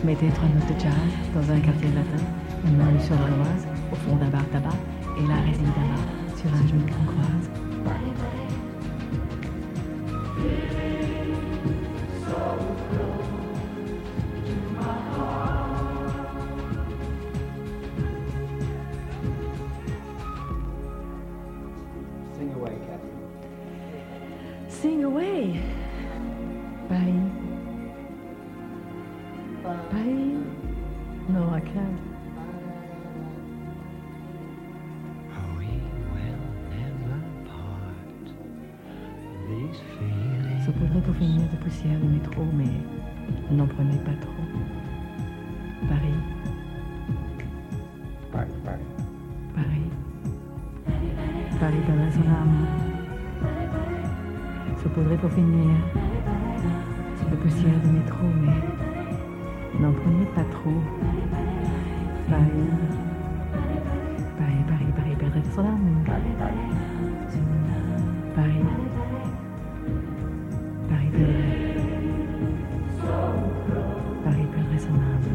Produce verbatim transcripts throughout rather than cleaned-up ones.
Mettez trois notes de jazz dans un quartier latin, une main sur l'Oise, au fond d'un bar tabac, et la résine d'amas sur un genou qu'on croise. Sing away, Catherine. Sing away. Paris. Paris. No, I can't. Saupoudrez pour finir de poussière de métro, mais n'en prenez pas trop. Paris. Paris, Paris. Paris. Paris perdrait son âme. Saupoudrez pour finir de poussière de métro, mais n'en prenez pas trop. Paris. Paris, Paris, Paris perdrait son âme. Paris, Paris. Paris. Paris perdrait. Paris perdrait son âme.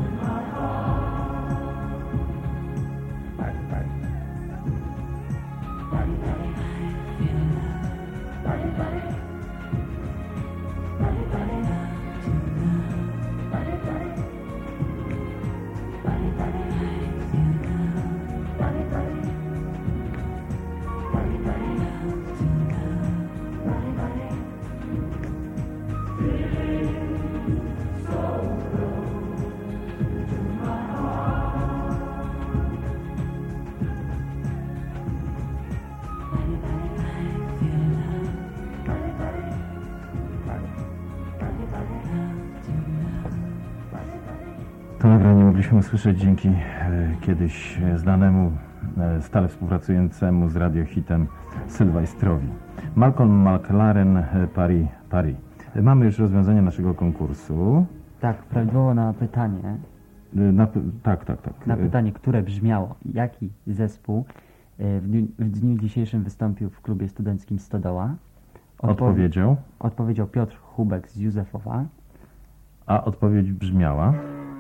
Paris, Paris. Paris, Paris. Paris, Paris. Paris, Paris. Paris, Paris. Paris, Paris. Paris, Paris. Paris, Paris. Paris, Paris. To nagranie mogliśmy usłyszeć dzięki e, kiedyś znanemu, e, stale współpracującemu z radiohitem Sylwestrowi. Malcolm McLaren, e, Paris, Paris. E, mamy już rozwiązanie naszego konkursu. Tak, prawidłowo na pytanie, E, na, tak, tak, tak. na E, pytanie, które brzmiało, jaki zespół e, w dniu, w dniu dzisiejszym wystąpił w klubie studenckim Stodoła. Odpowie- Odpowiedział, Odpowiedział Piotr Hubek z Józefowa. a odpowiedź brzmiała...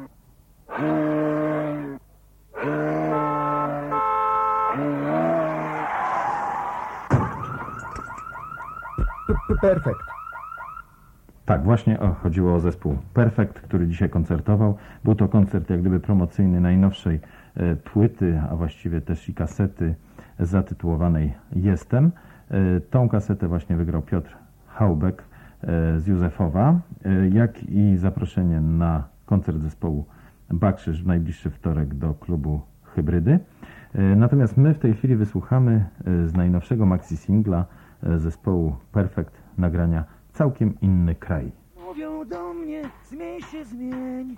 Perfekt. Tak, właśnie o, chodziło o zespół Perfekt, który dzisiaj koncertował. Był to koncert jak gdyby promocyjny najnowszej e, płyty, a właściwie też i kasety zatytułowanej Jestem. E, tą kasetę właśnie wygrał Piotr Haubek e, z Józefowa, e, jak i zaproszenie na koncert zespołu Bakrzyż w najbliższy wtorek do klubu Hybrydy. E, natomiast my w tej chwili wysłuchamy e, z najnowszego maxi singla e, zespołu Perfekt nagrania Całkiem inny kraj. Mówią do mnie, zmień się, zmień.